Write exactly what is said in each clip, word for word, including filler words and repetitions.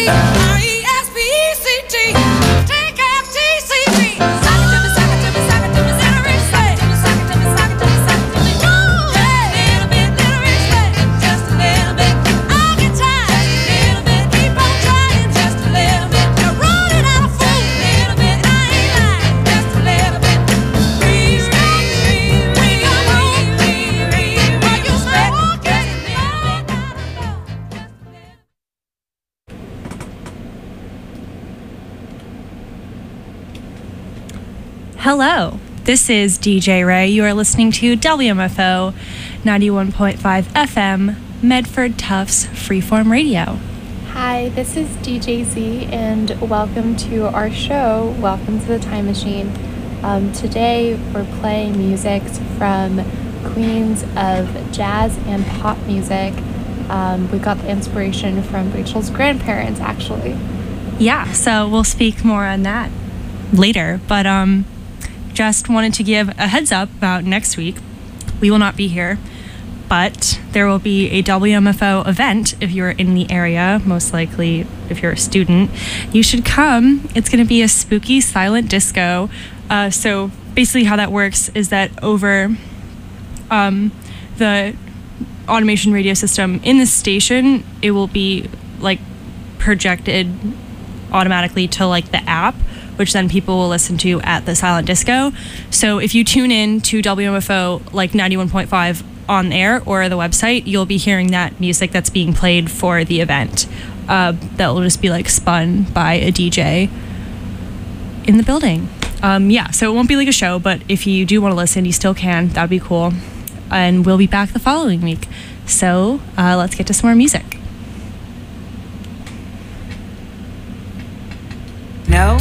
Hello, this is D J Ray. You are listening to W M F O ninety-one point five F M, Medford Tufts Freeform Radio. Hi, this is D J Z, and welcome to our show, Welcome to the Time Machine. Um, today, we're playing music from queens of jazz and pop music. Um, we got the inspiration from Rachel's grandparents, actually. Yeah, so we'll speak more on that later, but um, just wanted to give a heads up about next week. We will not be here, but there will be a W M F O event if you're in the area, most likely if you're a student. You should come. It's going to be a spooky silent disco. Uh, so basically how that works is that over um, the automation radio system in the station, it will be like projected automatically to like the app, which then people will listen to at the silent disco. So if you tune in to W M F O like ninety-one point five on air or the website, you'll be hearing that music that's being played for the event. Uh, that will just be like spun by a D J in the building. Um, yeah, so it won't be like a show, but if you do want to listen, you still can. That'd be cool. And we'll be back the following week. So uh, let's get to some more music. No?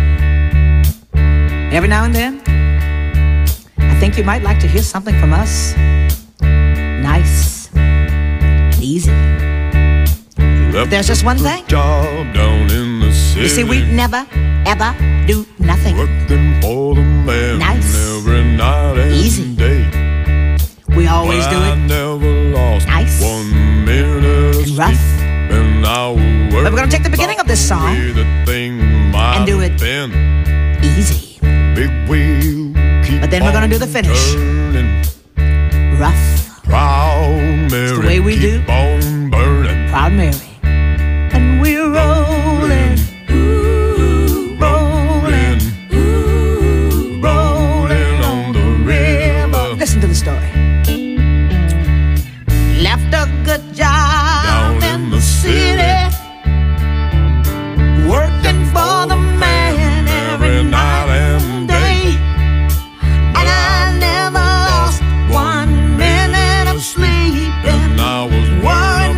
Every now and then, I think you might like to hear something from us. Nice and easy. But there's just one thing. Job down in the city. You see, we never, ever do nothing. Working for the man nice. Every night and easy. Day. We always but do it. I never lost nice. one minute of and rough. And I will but we're going to take the beginning of this song and do it been. easy. Big wheel keep but then we're going to do the finish. Turning. Rough. Proud Mary. It's the way we keep do. On burning. Proud Mary. And we're rolling. Ooh, rolling. Ooh, rolling on the river. Listen to the story. Left a good job down in, in the city. Working for the man every night and day. And I never lost one minute of sleep. And I was worried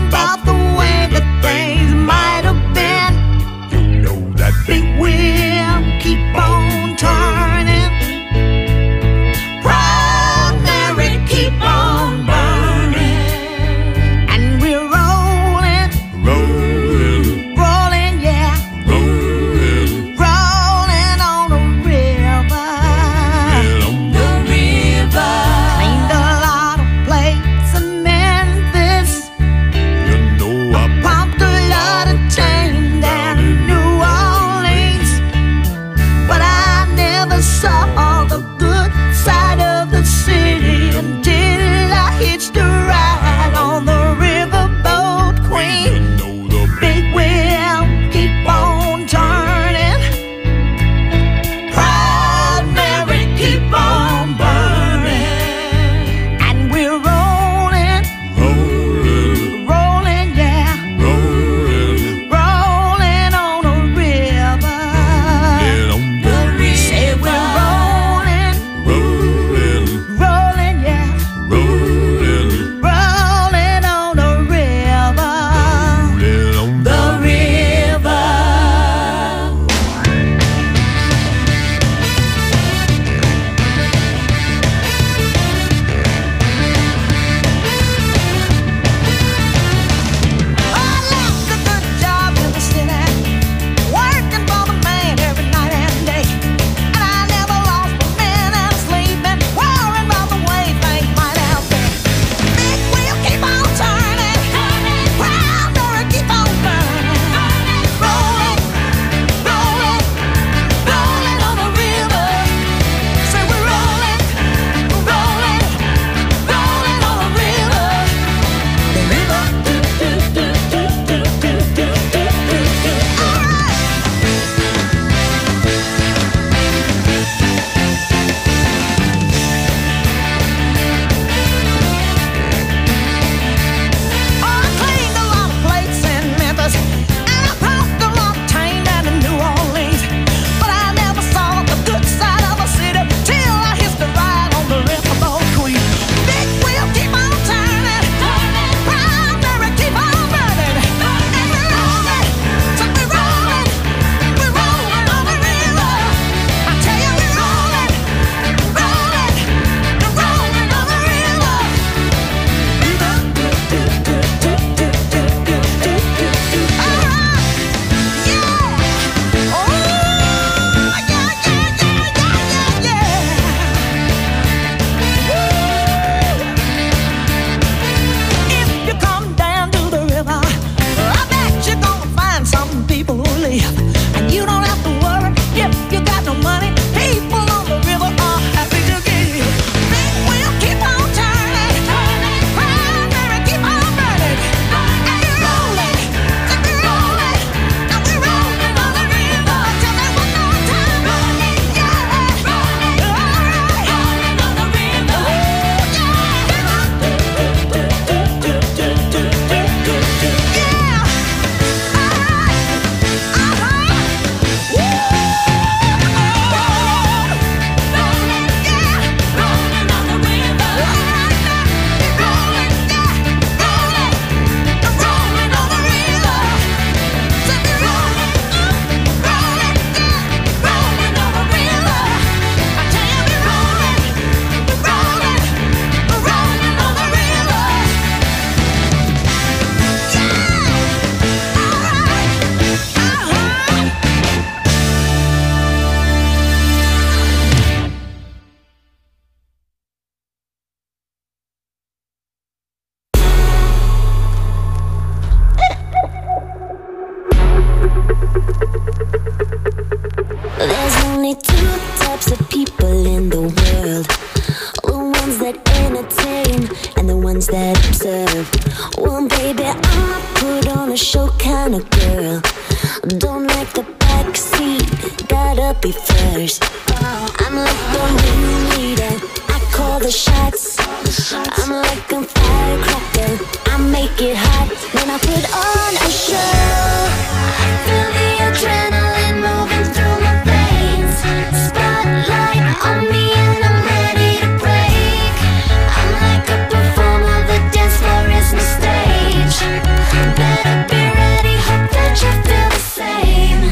on a show kind of girl. Don't like the back seat, gotta be first. I'm like the ringleader, I call the shots. I'm like a firecracker, I make it hot when I put on a show. I feel the adrenaline moving through my veins. Spotlight on me and I'm ready to break. I'm like a performer, the dance floor is my stage. Better be ready, hope that you feel the same.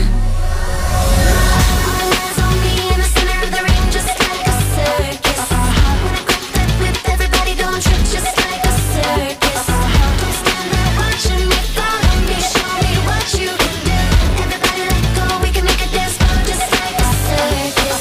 All eyes on me in the center of the ring, just like a circus. When I grip that whip, everybody don't trip, just like a circus. Don't stand there watching me, follow me, show me what you can do. Everybody let go, we can make a dance floor just like a circus.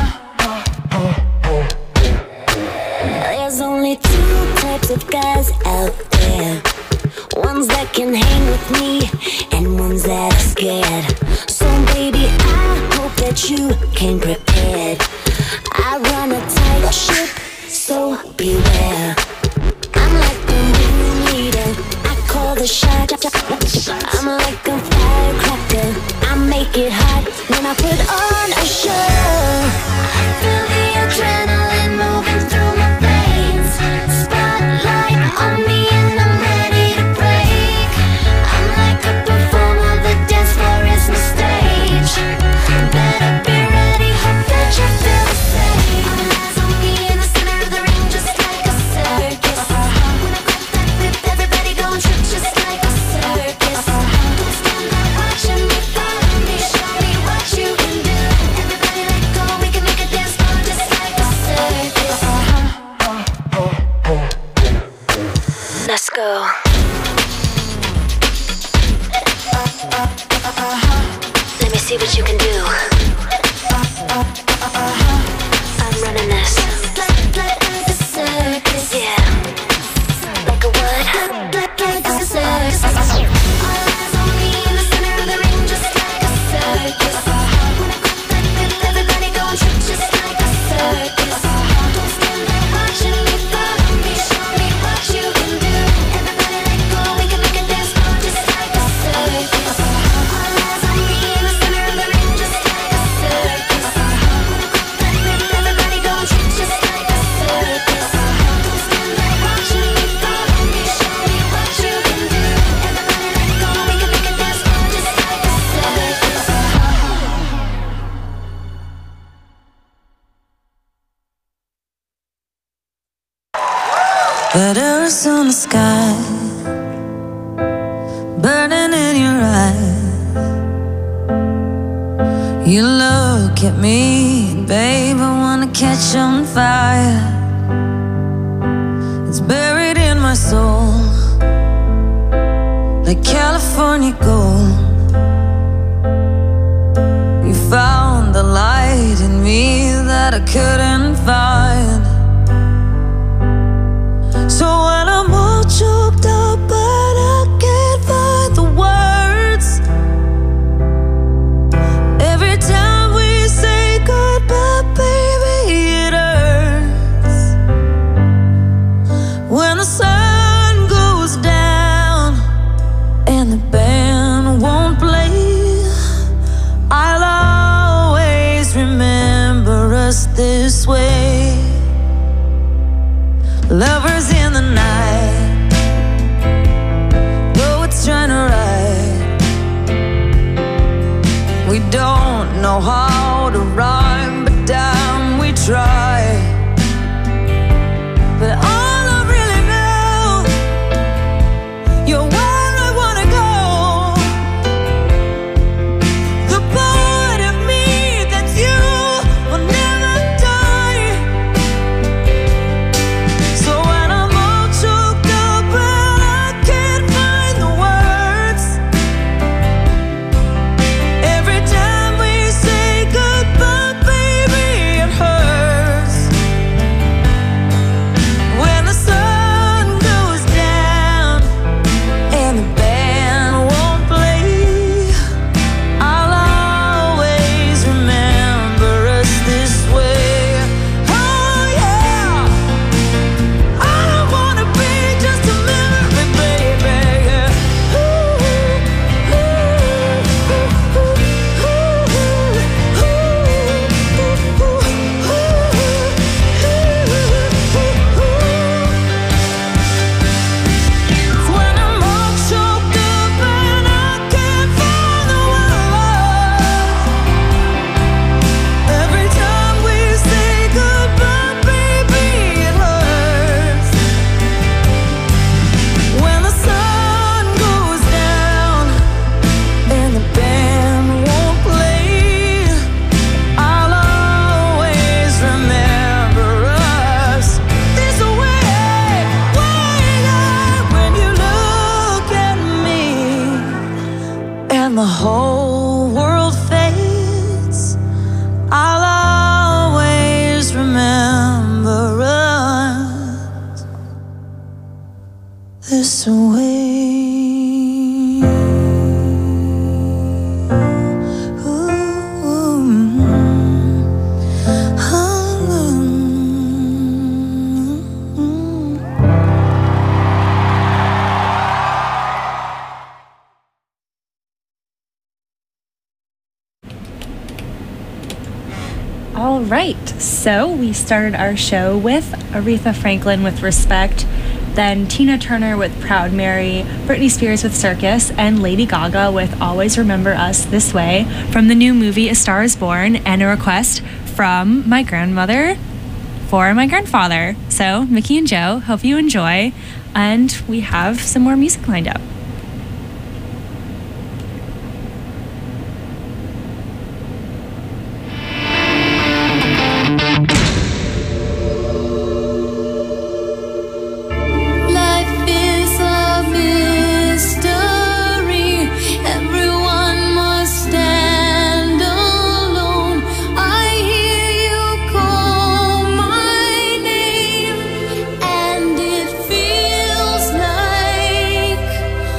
There's only two types of guys out there. Ones that can hang with me and ones that are scared. So baby, I hope that you came prepared. I run a tight ship, so beware. I'm like the ringleader, I call the shot. I'm like a firecracker, I make it hot when I put on a show. I feel the adrenaline moving through my veins. Spotlight on me and I'm ready to break. I'm like a performer, the dance floor is my stage. Better be ready, hope that you feel the same. All eyes on me in the center of the ring, just like a circus. When I grip that whip, everybody gon' trip, just like a circus. Don't stand there watching me, follow me, show me what you can do. Everybody let go, we can make a dance floor just like a circus. Let's go. Let me see what you can do. I'm running this. Like, like a circus. Yeah. Like a what? Like, like a circus. All eyes on me in the center of the ring, just like a circus. When I grip that whip, everybody gon' trip, just like a circus. Don't stand there watching me, follow me, show me what you can do. Everybody let go, we can make a dance floor just like a circus. All eyes on me in the center of the ring, just like a circus. When I grip that whip, everybody gon' trip, just like a circus. Don't stand there watching me, follow me, show me what you can do. Everybody let go, we can make a dance floor just like a circus. That Arizona sky burning in your eyes. You look at me, babe, I wanna catch on fire. It's buried in my soul, like California gold. You found the light in me that I couldn't find. So when I'm all choked up but I can't find the words, every time we say goodbye, baby, it hurts. When the sun goes down and the band won't play, I'll always remember us this way. Lovers in the night, though it's trying to ride. We don't know how to rhyme, but damn, we try. But all I really know, you're where I wanna go. The part of me that you will never die. So when I'm all choked up and I can't find the words, every time we say the whole world fades, I'll always remember us this way. All right, so we started our show with Aretha Franklin with Respect, then Tina Turner with Proud Mary, Britney Spears with Circus, and Lady Gaga with Always Remember Us This Way from the new movie A Star Is Born, and a request from my grandmother for my grandfather. So, Mickey and Joe, hope you enjoy, and we have some more music lined up. And it feels like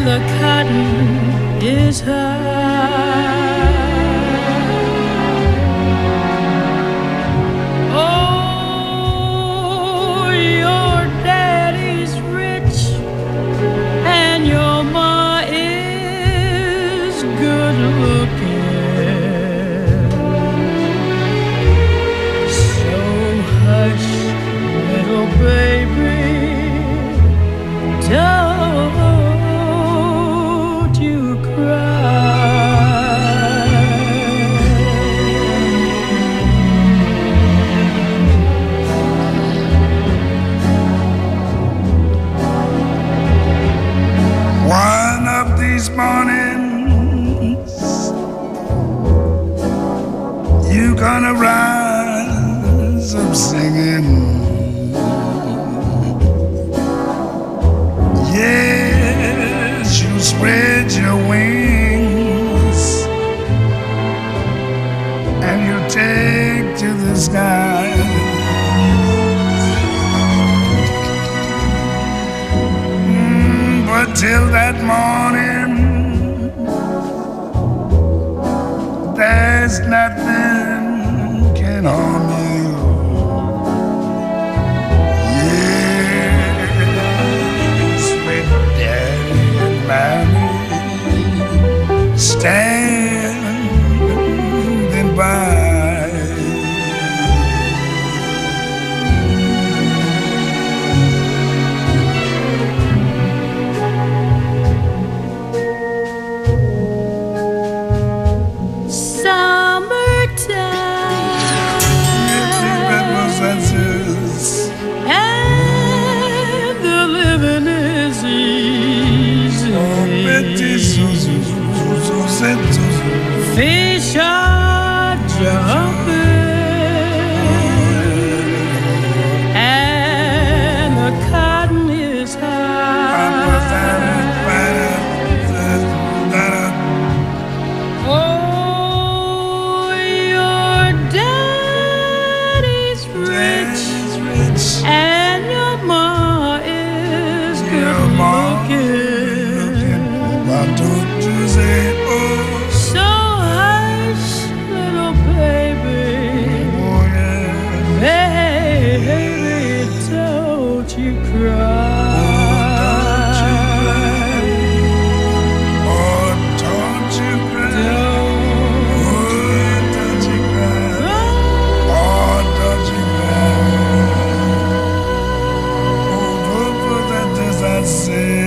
and the cotton is high. Oh, your daddy's rich and your ma is good looking. So hush, little baby, don't you cry. One of these mornings, you gonna rise up singing. Yes, you spread your wings and you take to the sky. Mm, but till that morning, there's nothing can harm you. Standing by. Summertime, and the living is easy. Fish are jumping, and the cotton is high. Oh, your daddy's rich, and your ma is good looking. Why don't you say, oh? So hush, little baby, Oh yeah. baby, don't you cry. Oh, don't you cry. Oh, don't you cry. Oh, don't you cry. Oh, don't put that as I said.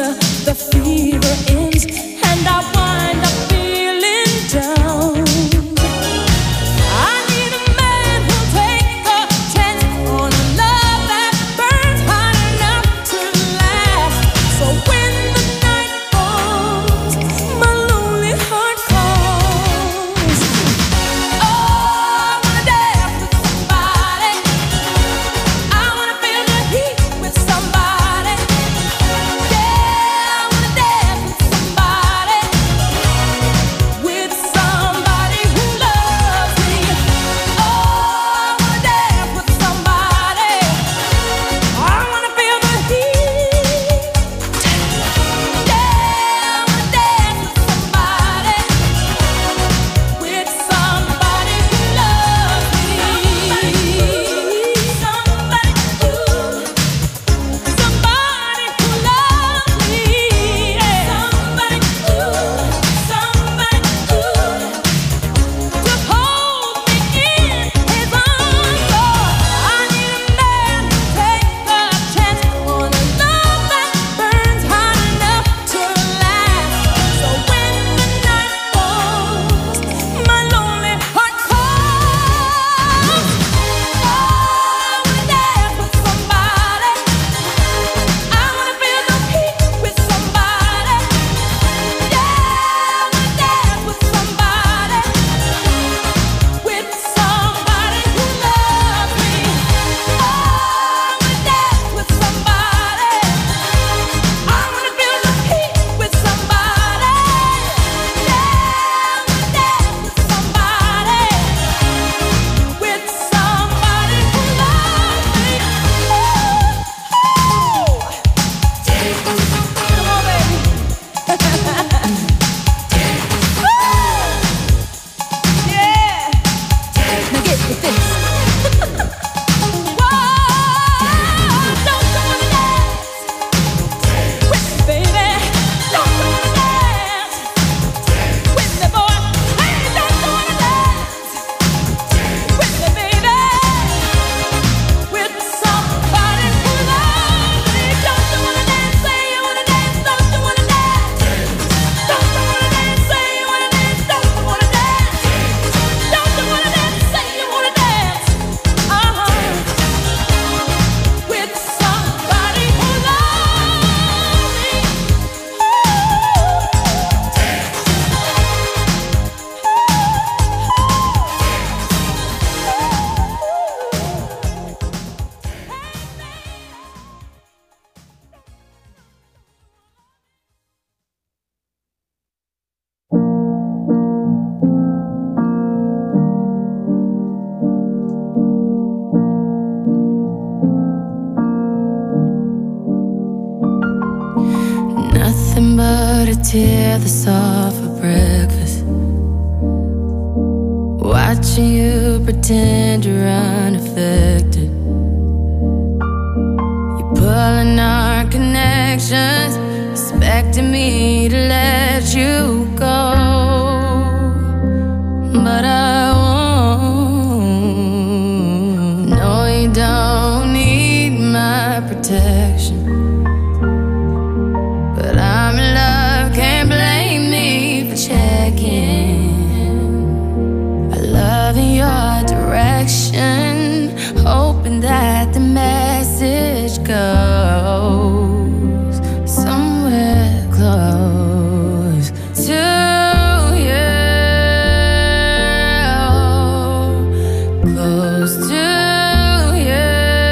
fever ends and I wind up feeling down. tear that's all for breakfast. Watching you pretend you're unaffected. You're pulling our connections, expecting me to let you go. But I won't. No, you don't need my protection. But I'm in love, can't blame me for checking. I love in your direction, hoping that the message goes somewhere close to you, close to you.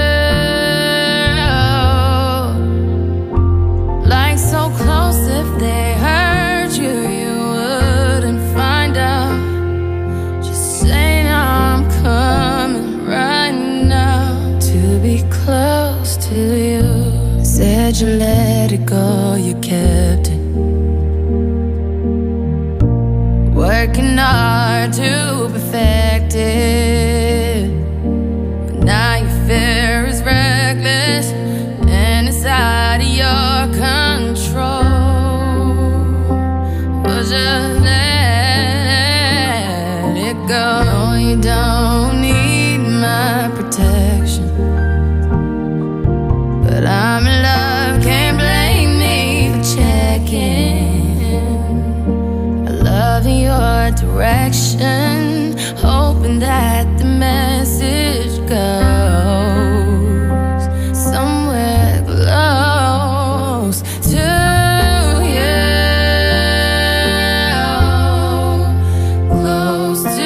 Like so close, if they hurt you, you wouldn't find out. Just saying I'm coming right now to be close to you. Said you let it go, you kept it. Working hard to perfect it, but now your fear is reckless and it's out of your control. But just let it go. No, you don't need my protection. But I'm in love, can't blame me for checking. I love in your direction, hoping that the message goes somewhere close to you, close to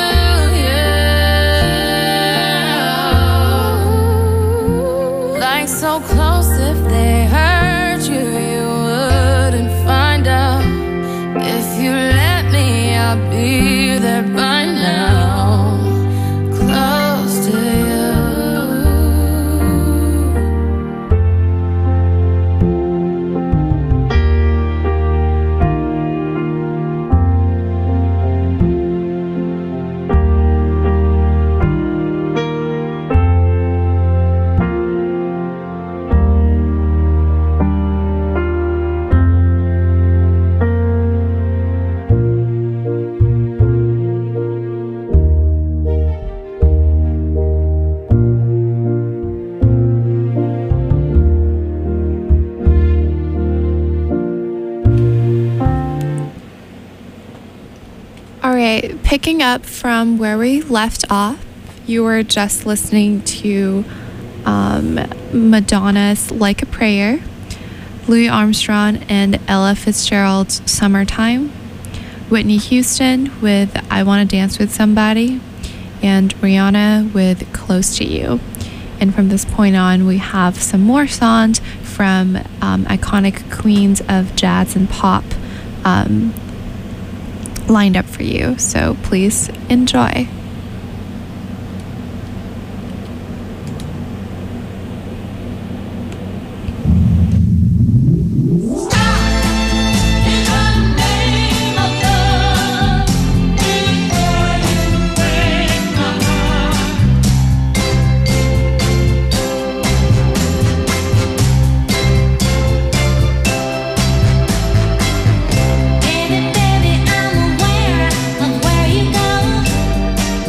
you. Like so close, if they hurt you, you wouldn't find out. If you let me, I'll be there by now, close to you. All right, picking up from where we left off, you were just listening to um, Madonna's Like a Prayer, Louis Armstrong and Ella Fitzgerald's Summertime, Whitney Houston with I Want to Dance with Somebody, and Rihanna with Close to You. And from this point on, we have some more songs from um, iconic queens of jazz and pop um, lined up for you, so please enjoy. Baby, baby, I'm aware of where you go.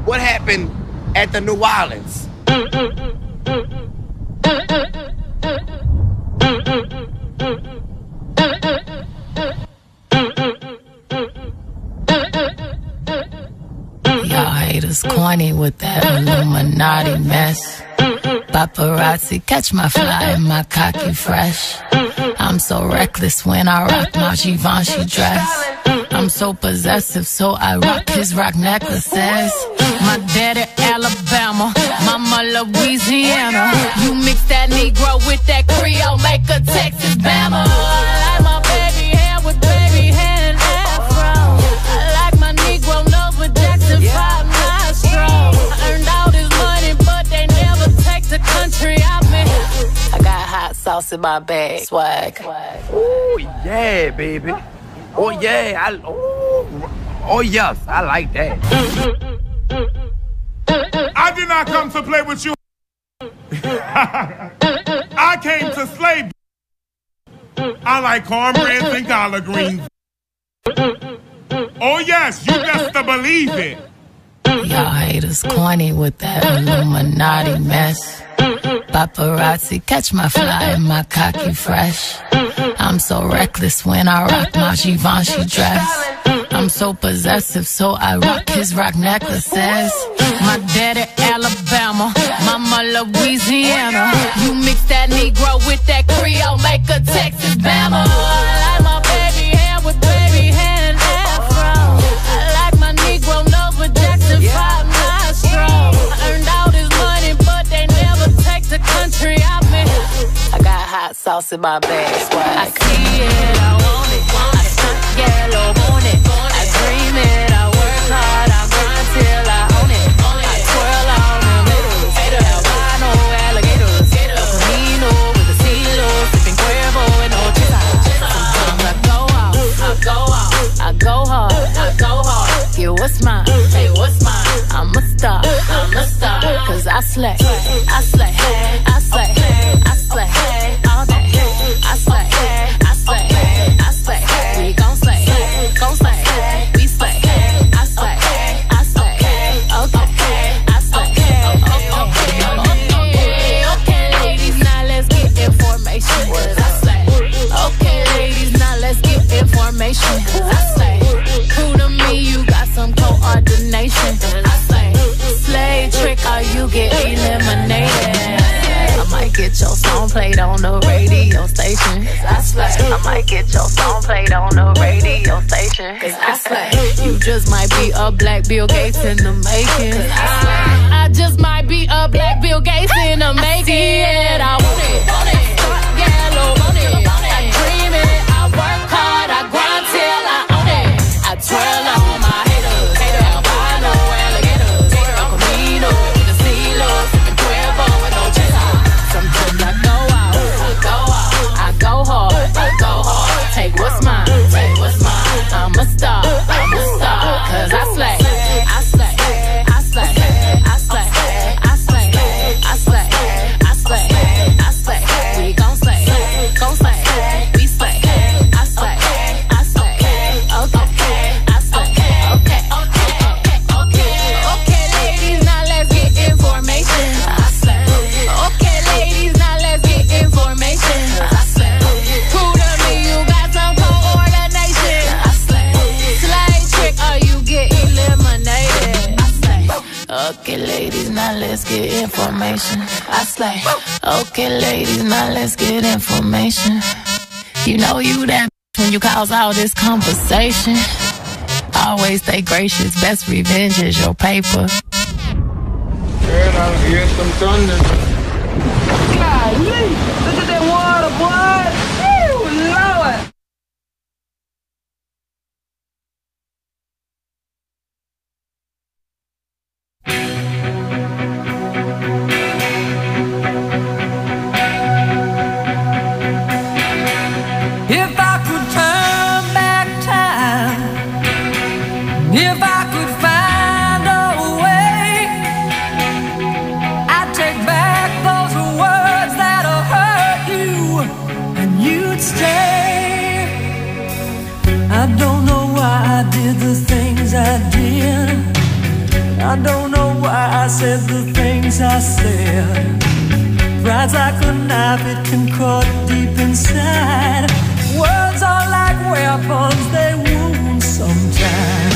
what happened at the New Orleans. Y'all haters corny with that Illuminati mess. Paparazzi catch my fly and my cocky fresh. I'm so reckless when I rock my Givenchy dress. I'm so possessive, so I rock his rock necklaces. My daddy Alabama, mama Louisiana. You mix that Negro with that Creole, make a Texas Bama. I like my baby hair with baby hair and afro. I like my Negro nose with Jackson five nostrils. I earned all this money, but they never take the country out me. I got hot sauce in my bag, swag. Oh yeah, baby. Oh yeah, I oh, oh yes, I like that. I did not come to play with you. I came to slay. I like cornbreads and collard greens. Oh yes, you best to believe it. Y'all haters corny with that Illuminati mess. Paparazzi catch my fly and my cocky fresh. I'm so reckless when I rock my Givenchy dress. I'm so possessive, so I rock his rock necklaces. My daddy Alabama, mama Louisiana. You mix that Negro with that Creole, make a Texas Bama. I like my baby hair with baby hair and afro. I like my Negro nose with Jackson five nostrils. I earned all this money, but they never take the country out me. I got hot sauce in my bag, swag. I see it, I want it. I stunt yellow, want it. I dream it, I work hard, I grind till I own it. I twirl on them haters, albino alligators. El Camino with the CeeLo, sipping Cuervo and Ochila. Sometimes I go out, I go out, I go hard, I go hard. Yeah, what's mine? Hey, what's mine? I'm a star, I'm a star. Cause I slay, I slay, I slay, I slay. All day, I slay, I slay, I slay. We gon' slay, gon' slay, we slay. I slay, I slay, okay, I slay, okay, okay, okay, ladies, now let's get information. I slay, okay, ladies, now let's get information. I slay, cool to me, you got some coordination. I slay, slay trick or you get eliminated. I might get your song played on the radio station. Cause I slay. I might get your song played on the radio station. Cause I slay. You just might be a black Bill Gates in the making. Cause I slay. I just might be a black Bill Gates in the making. I, I want it. Want it. Yellow, want it. I dream it. I work hard. I grind till I own it. I twirl on my haters. Albino alligators. El Camino with the CeeLo, sipping Cuervo and Ochila. Sometimes I go out, I go out, I go hard, I go hard. Take what's mine, take what's mine. I'm a star, I'm a star. Cause I slay, I slay, I slay, I slay, I slay, I slay, I slay, I slay. We gon' slay, gon' slay, we slay. I slay, I slay, okay, I slay, okay, okay, okay, okay, ladies, now let's get information. I slay, okay, ladies, now let's get information. I slay, cool to me, you got some coordination. I slay, slay trick or you get eliminated. I slay, okay, ladies, now let's get information. I slay, okay, ladies, now let's get information. You know you that when you cause all this conversation. Always stay gracious, best revenge is your paper. Girl, I'll get some thunder. Golly, look at that water, boy. Woo, Lord. If I could turn back time, if I could find a way, I'd take back those words that hurt you. said the things I said. Pride's like a knife, it can cut deep inside. Words are like weapons, they wound sometimes.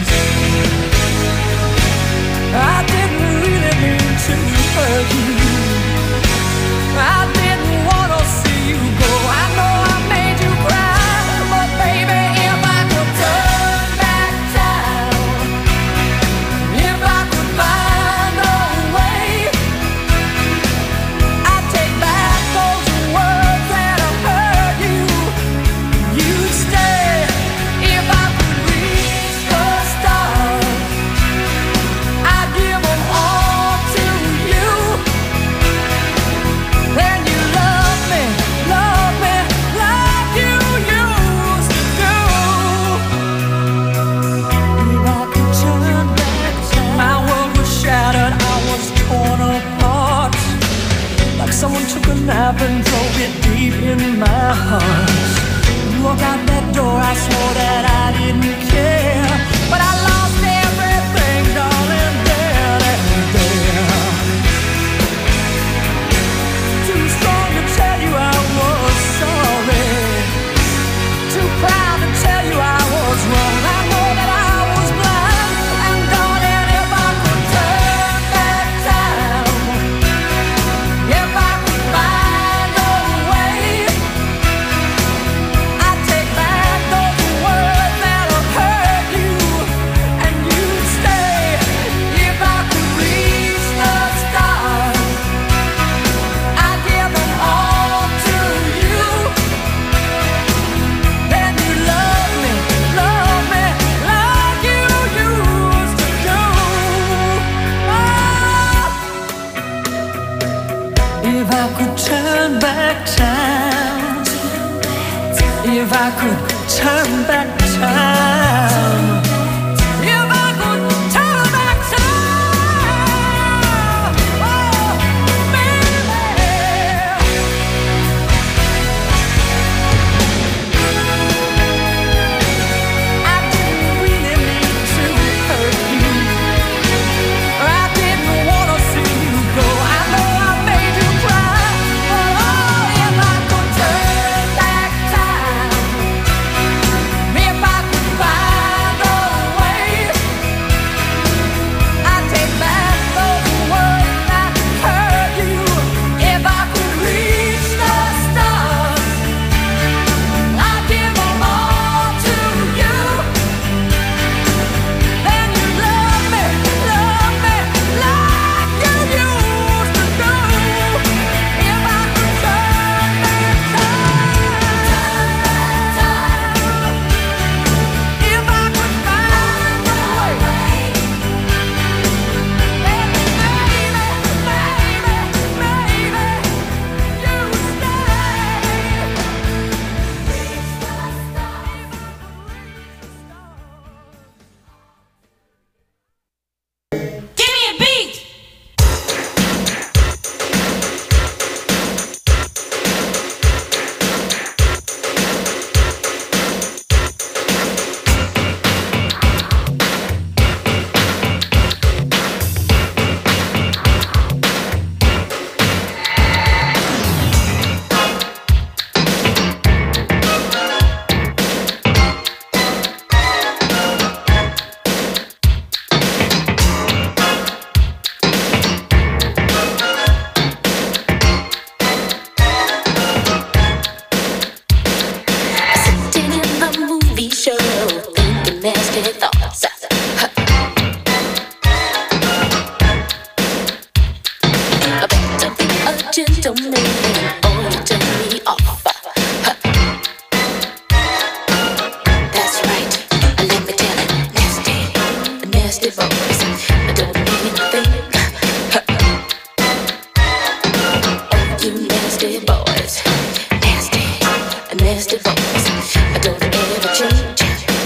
I didn't really mean to hurt you. I didn't want to see you go. I know I made you cry, but baby, if I could turn back time, if I could find a way, I'd take back those words that have hurt you. You'd stay if I could reach the stars. I'd give them all to you. Then you love me, love me like you used to do. If I could turn back time, my world was shattered, I was torn apart. Like someone took a knife and drove it deep in my heart. Walk out that door, I swore that I didn't care, but I lost everything, darling, there and there. Too strong to tell you I was sorry, too proud to tell you I was wrong. I know that I was blind, and darling, if I could turn back time, if I could find a way, I'd take back those words that have hurt you, and you'd stay if I could reach the stars. I'd give them all to you. Then you love me, love me like you used to do. Oh. If I could turn back time, if I could turn back time, if I could turn back time, oh, baby. I didn't really mean to hurt you, or I didn't want to see you go. I know I made you cry, but oh, if I could turn back time, if I could find a way, I'd take back those words that hurt you. If I could reach the stars, I'd give them all to you. Then you love me, love me like you used to do. If I could turn back time, if I could find a way, then baby, baby, baby, you'd stay. Give me a beat. Sitting in the movie show, thinking nasty thoughts. I better be a gentleman, or you turn me off. That's right, let me tell it, nasty, nasty boys, don't mean anything. Oh, you nasty boys, nasty, nasty boys, don't ever change.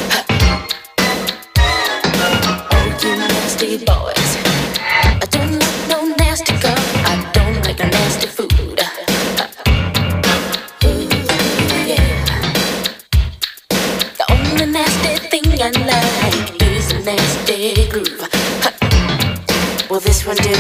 Oh, you nasty boys, I don't like no nasty girl, I don't like no nasty food. Ooh, yeah. The only nasty thing I like is a nasty groove. Well, this one did.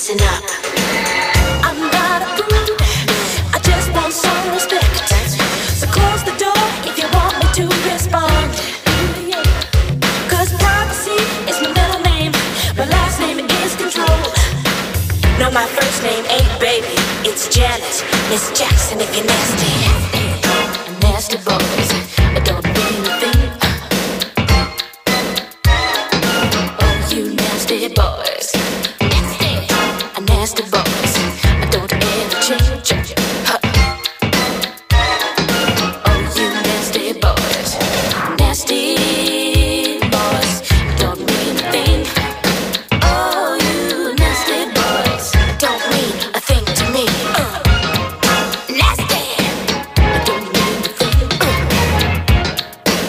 listen up. I'm not a prude, I just want some respect. So close the door if you want me to respond. Cause privacy is my middle name, my last name is control. No, my first name ain't baby, it's Janet, Miss Jackson if you're nasty. Nasty boys, I don't mean a thing. Oh, you nasty boys, nasty, nasty boys, I don't ever change. Huh. Oh, you nasty boys, nasty boys, I don't mean a thing. Oh, you nasty boys, don't mean a thing to me. Uh. Nasty, I don't mean a thing. Uh.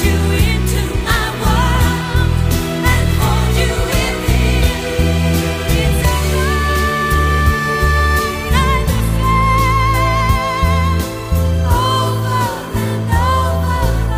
you into my world and hold you within. It's a love kind of flame, over and over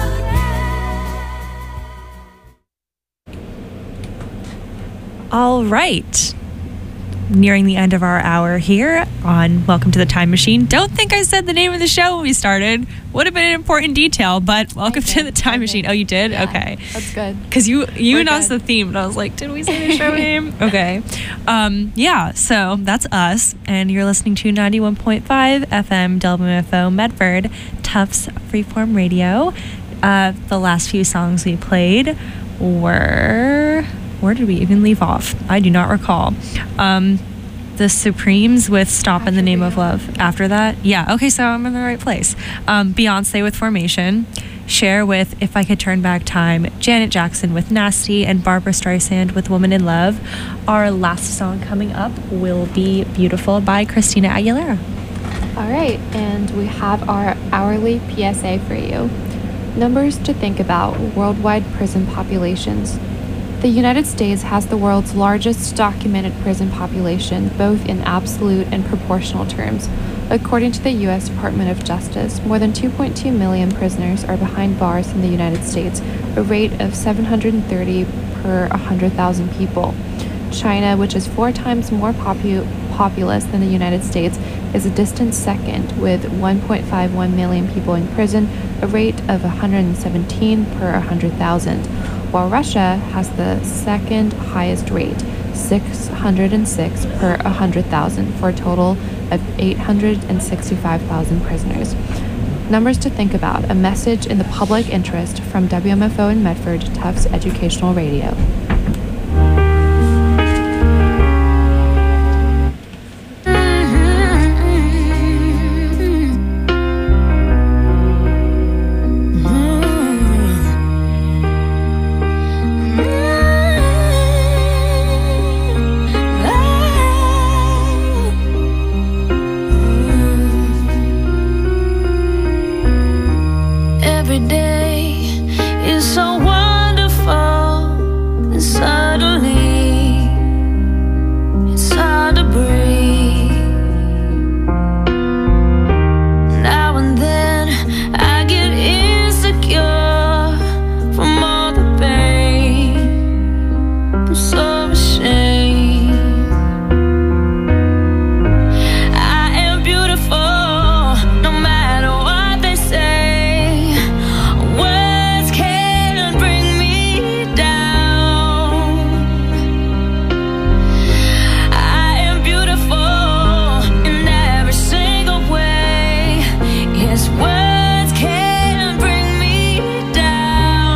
again. All right. Nearing the end of our hour here on Welcome to the Time Machine. Don't think I said the name of the show when we started. Would have been an important detail, but welcome to the Time Machine. Oh, you did? Yeah, okay. That's good. Because you, you We're announced good. the theme, and I was like, did we say the show name? Okay. Um, yeah, so that's us, and you're listening to ninety-one point five F M W M F O Medford, Tufts Freeform Radio. Uh, the last few songs we played were... Where did we even leave off? I do not recall. Um, the Supremes with Stop in the Name of Love. After that? Yeah, okay, so I'm in the right place. Um, Beyonce with Formation. Cher with If I Could Turn Back Time. Janet Jackson with Nasty. And Barbara Streisand with Woman in Love. Our last song coming up will be Beautiful by Christina Aguilera. All right, and we have our hourly P S A for you. Numbers to think about: worldwide prison populations. The United States has the world's largest documented prison population, both in absolute and proportional terms. According to the U S Department of Justice, more than two point two million prisoners are behind bars in the United States, a rate of seven hundred thirty per one hundred thousand people. China, which is four times more popu- populous than the United States, is a distant second with one point five one million people in prison, a rate of one hundred seventeen per one hundred thousand. While Russia has the second highest rate, six hundred six per one hundred thousand, for a total of eight hundred sixty-five thousand prisoners. Numbers to think about: a message in the public interest from W M F O in Medford, Tufts Educational Radio.